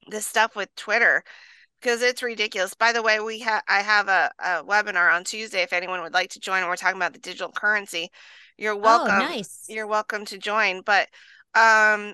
this stuff with Twitter because it's ridiculous. By the way, I have a webinar on Tuesday if anyone would like to join. We're talking about the digital currency. You're Oh, welcome. nice. You're welcome to join. But um,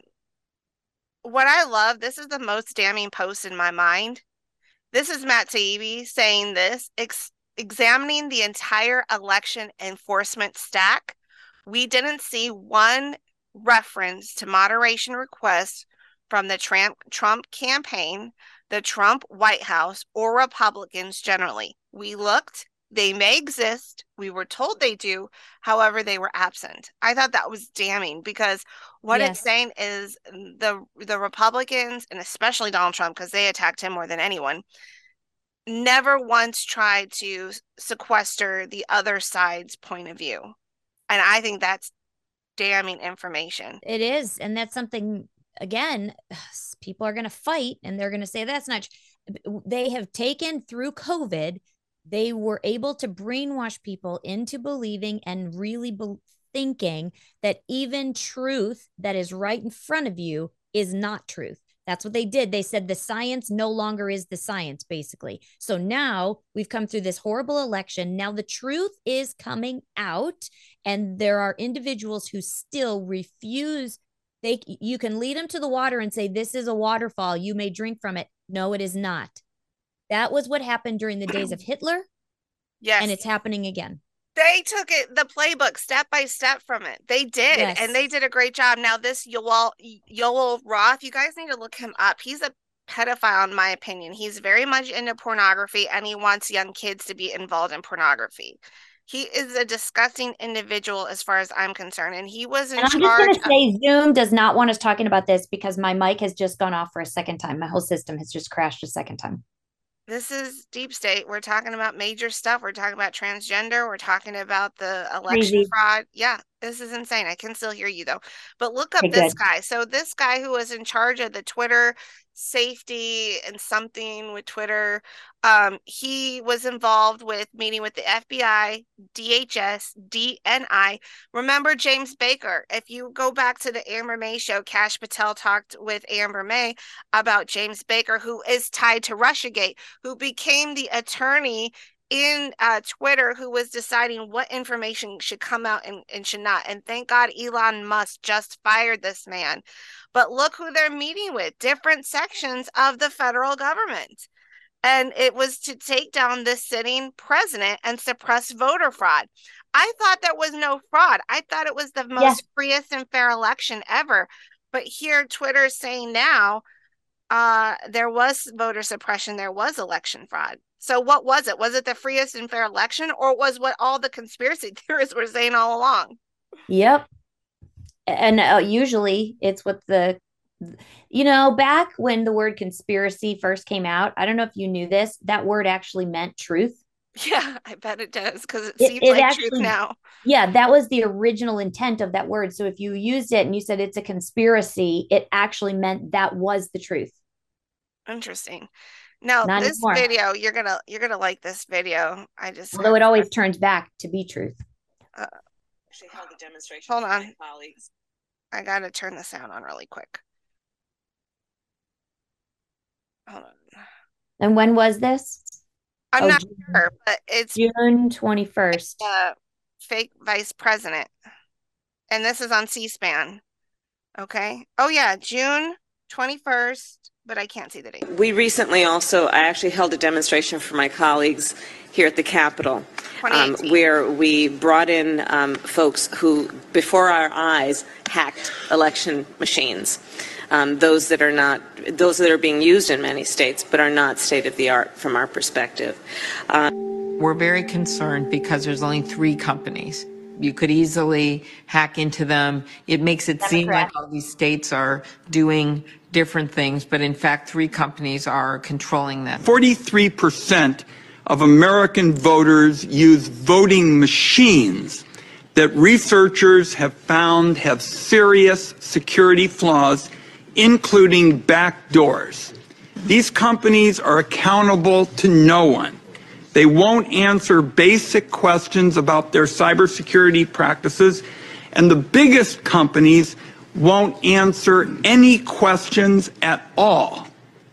what I love, this is the most damning post in my mind. This is Matt Taibbi saying this, examining the entire election enforcement stack. We didn't see one reference to moderation requests from the Trump campaign, the Trump White House, or Republicans generally. We looked, they may exist. We were told they do. However, they were absent. I thought that was damning because what it's Yes. saying is the Republicans and especially Donald Trump, because they attacked him more than anyone, never once tried to sequester the other side's point of view. And I think that's damning information. It is. And that's something, again, people are going to fight and they're going to say that's not. They have taken through COVID, they were able to brainwash people into believing and really thinking that even truth that is right in front of you is not truth. That's what they did. They said the science no longer is the science, basically. So now we've come through this horrible election. Now the truth is coming out, and there are individuals who still refuse. You can lead them to the water and say, this is a waterfall. You may drink from it. No, it is not. That was what happened during the days of Hitler, and Yes. it's happening again. They took it, the playbook, step by step from it. They did, and Yes. they did a great job. Now, this Yoel Roth, you guys need to look him up. He's a pedophile, in my opinion. He's very much into pornography, and he wants young kids to be involved in pornography. He is a disgusting individual as far as I'm concerned, and he was in And I'm just going charge to say Zoom does not want us talking about this because my mic has just gone off for a second time. My whole system has just crashed a second time. This is deep state. We're talking about major stuff. We're talking about transgender. We're talking about the election Crazy. fraud. Yeah, this is insane. I can still hear you though. But look up Okay, this good. guy. So this guy who was in charge of the Twitter safety and something with Twitter, he was involved with meeting with the FBI, DHS, DNI. Remember James Baker? If you go back to the Amber May show, Kash Patel talked with Amber May about James Baker, who is tied to Russiagate, who became the attorney in Twitter, who was deciding what information should come out and should not. And thank God Elon Musk just fired this man. But look who they're meeting with, different sections of the federal government. And it was to take down this sitting president and suppress voter fraud. I thought there was no fraud. I thought it was the Yeah. most freest and fair election ever. But here, Twitter is saying now there was voter suppression, there was election fraud. So what was it? Was it the freest and fair election, or was what all the conspiracy theorists were saying all along? Yep. And usually it's what back when the word conspiracy first came out, I don't know if you knew this, that word actually meant truth. Yeah, I bet it does because it It, seems it like truth actually, now. yeah, that was the original intent of that word. So if you used it and you said it's a conspiracy, it actually meant that was the truth. Interesting. Now, Not this anymore. video, you're gonna like this video. I just Although have it always turns back to be truth. uh, actually held a demonstration. Hold on, colleagues. I gotta turn the sound on really quick. Hold on. And when was this? I'm Oh, not sure, but it's June 21st. fake vice president, and this is on C-SPAN. Okay. Oh yeah, June 21st, but I can't see the date. We recently also, I actually held a demonstration for my colleagues here at the Capitol, 2018. where we brought in folks who, before our eyes, hacked election machines. Those that are being used in many states, but are not state of the art from our perspective. We're very concerned because there's only 3 companies. You could easily hack into them. It makes it seem like all these states are doing different things, but in fact, 3 companies are controlling them. 43% of American voters use voting machines that researchers have found have serious security flaws, including backdoors. These companies are accountable to no one. They won't answer basic questions about their cybersecurity practices, and the biggest companies won't answer any questions at all.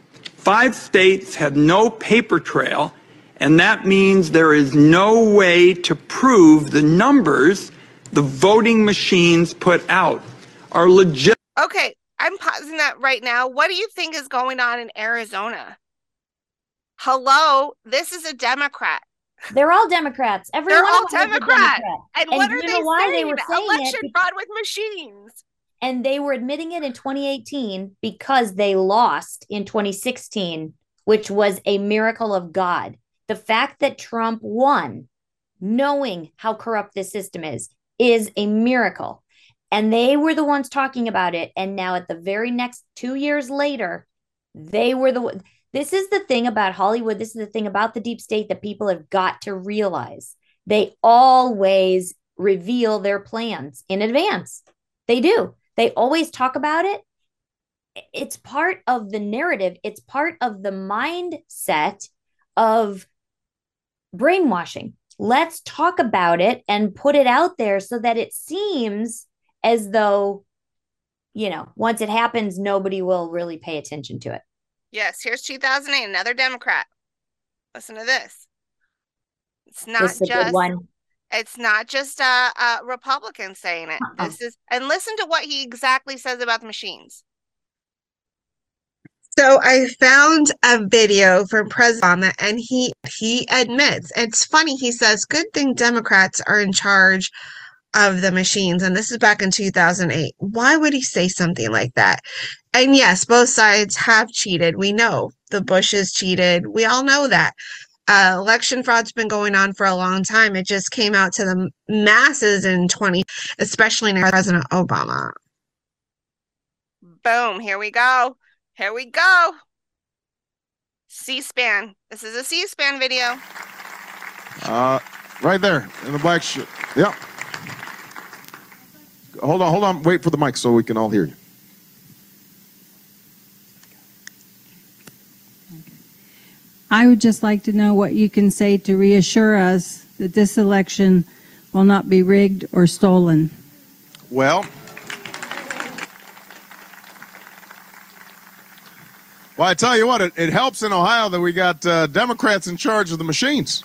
5 states have no paper trail, and that means there is no way to prove the numbers the voting machines put out are legit. Okay, I'm pausing that right now. What do you think is going on in Arizona? Hello, this is a Democrat. They're all Democrats. They're all Democrat. And what are you they know why saying? they were saying Election it? fraud with machines. And they were admitting it in 2018 because they lost in 2016, which was a miracle of God. The fact that Trump won, knowing how corrupt this system is a miracle. And they were the ones talking about it. And now at the very next 2 years later, they were the this is the thing about Hollywood. This is the thing about the deep state that people have got to realize. They always reveal their plans in advance. They do. They always talk about it. It's part of the narrative. It's part of the mindset of brainwashing. Let's talk about it and put it out there so that it seems as though, once it happens, nobody will really pay attention to it. Yes, here's 2008, another Democrat. Listen to this. It's not just a Republican saying it. And listen to what he exactly says about the machines. So I found a video from President Obama, and he admits, it's funny, he says, good thing Democrats are in charge of the machines, and this is back in 2008. Why would he say something like that? And yes, both sides have cheated. We know the Bushes cheated. We all know that. Election fraud's been going on for a long time. It just came out to the masses in especially in President Obama. Boom, here we go. Here we go. C-SPAN. This is a C-SPAN video. Right there in the black shirt. Yep. Hold on. Wait for the mic so we can all hear you. I would just like to know what you can say to reassure us that this election will not be rigged or stolen. Well, I tell you what, it helps in Ohio that we got Democrats in charge of the machines.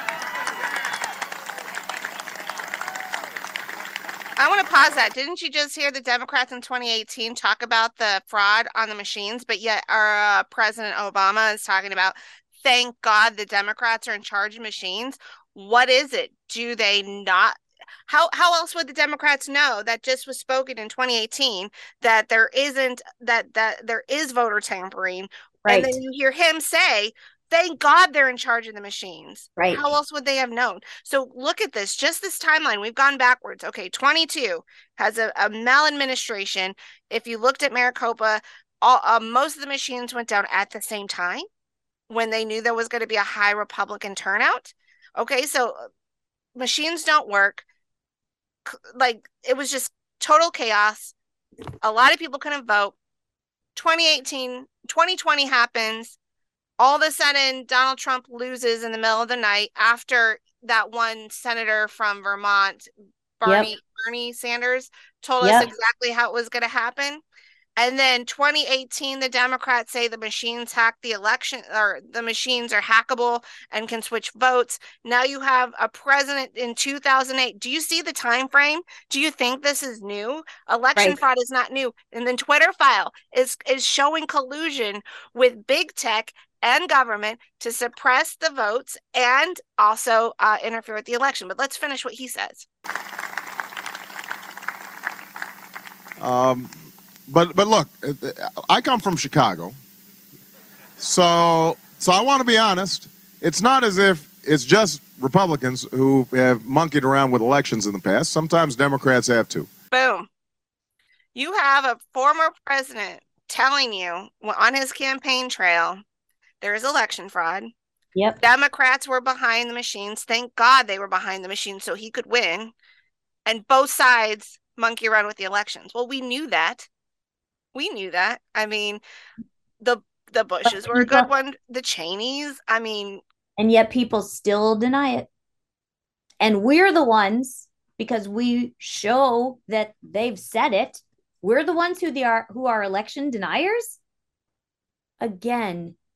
I want to pause that. Didn't you just hear the Democrats in 2018 talk about the fraud on the machines, but yet our President Obama is talking about, thank God the Democrats are in charge of machines. What is it? Do they not? How else would the Democrats know that just was spoken in 2018 that there is voter tampering? Right. And then you hear him say, thank God they're in charge of the machines. Right. How else would they have known? So look at this, just this timeline. We've gone backwards. Okay, 22 has a maladministration. If you looked at Maricopa, most of the machines went down at the same time when they knew there was going to be a high Republican turnout. Okay, so machines don't work. Like, it was just total chaos. A lot of people couldn't vote. 2020 happens. All of a sudden, Donald Trump loses in the middle of the night after that one senator from Vermont, Bernie Sanders, told us exactly how it was going to happen. And then 2018, the Democrats say the machines hacked the election, or the machines are hackable and can switch votes. Now you have a president in 2008. Do you see the time frame? Do you think this is new? Election fraud is not new. And then Twitter file is showing collusion with big tech and government to suppress the votes and also interfere with the election. But let's finish what he says. But look, I come from Chicago, so I want to be honest. It's not as if it's just Republicans who have monkeyed around with elections in the past. Sometimes Democrats have too. Boom. You have a former president telling you on his campaign trail there is election fraud. Yep. Democrats were behind the machines. Thank God they were behind the machines so he could win. And both sides monkey around with the elections. Well, we knew that. I mean, the Bushes were a good one. The Cheneys, and yet people still deny it. And we're the ones, because we show that they've said it. We're the ones who are election deniers. Again,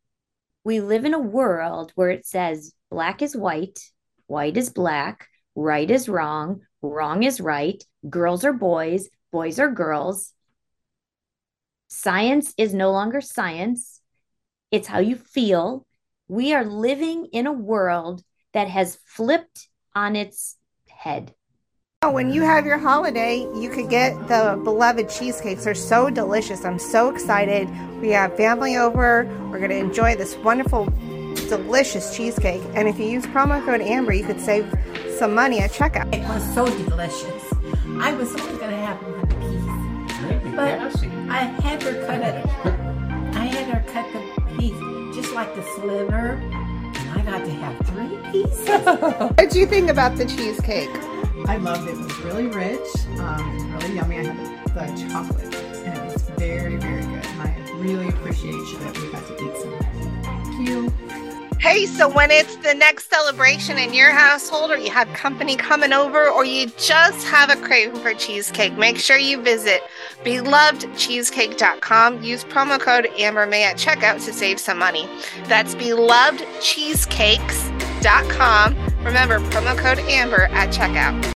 We live in a world where it says black is white, white is black, right is wrong, wrong is right, girls are boys, boys are girls. Science is no longer science. It's how you feel. We are living in a world that has flipped on its head. When you have your holiday, you could get the beloved cheesecakes. They're so delicious. I'm so excited. We have family over. We're going to enjoy this wonderful, delicious cheesecake. And if you use promo code Amber, you could save some money at checkout. It was so delicious. I was only going to have one piece, but I had her cut it. I had her cut the piece just like the sliver, and I got to have 3 pieces. What did you think about the cheesecake? I loved it. It was really rich, really yummy. I had the chocolate, and it was very, very good. And I really appreciate you that we got to eat some. Thank you. Hey, so when it's the next celebration in your household, or you have company coming over, or you just have a craving for cheesecake, make sure you visit belovedcheesecake.com. Use promo code AmberMay at checkout to save some money. That's belovedcheesecakes.com. Remember, promo code Amber at checkout.